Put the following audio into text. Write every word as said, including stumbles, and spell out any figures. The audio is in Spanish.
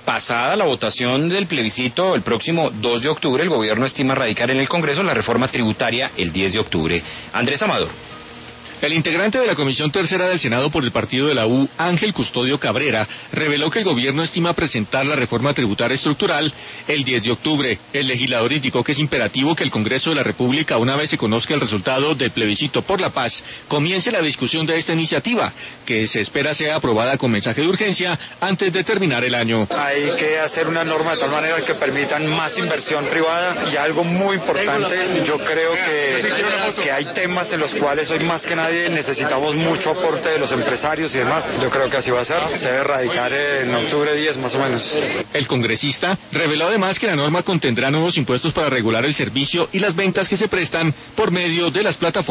pasada la votación del plebiscito el próximo dos de octubre, el gobierno estima radicar en el Congreso la reforma tributaria el diez de octubre. Andrés Amador. El integrante de la Comisión Tercera del Senado por el partido de la U, Ángel Custodio Cabrera, reveló que el gobierno estima presentar la reforma tributaria estructural el diez de octubre. El legislador indicó que es imperativo que el Congreso de la República, una vez se conozca el resultado del plebiscito por la paz, comience la discusión de esta iniciativa, que se espera sea aprobada con mensaje de urgencia antes de terminar el año. Hay que hacer una norma de tal manera que permitan más inversión privada y algo muy importante, yo creo que, que hay temas en los cuales hoy más que nada necesitamos mucho aporte de los empresarios y demás. Yo creo que así va a ser. Se debe erradicar en octubre diez más o menos. El congresista reveló además que la norma contendrá nuevos impuestos para regular el servicio y las ventas que se prestan por medio de las plataformas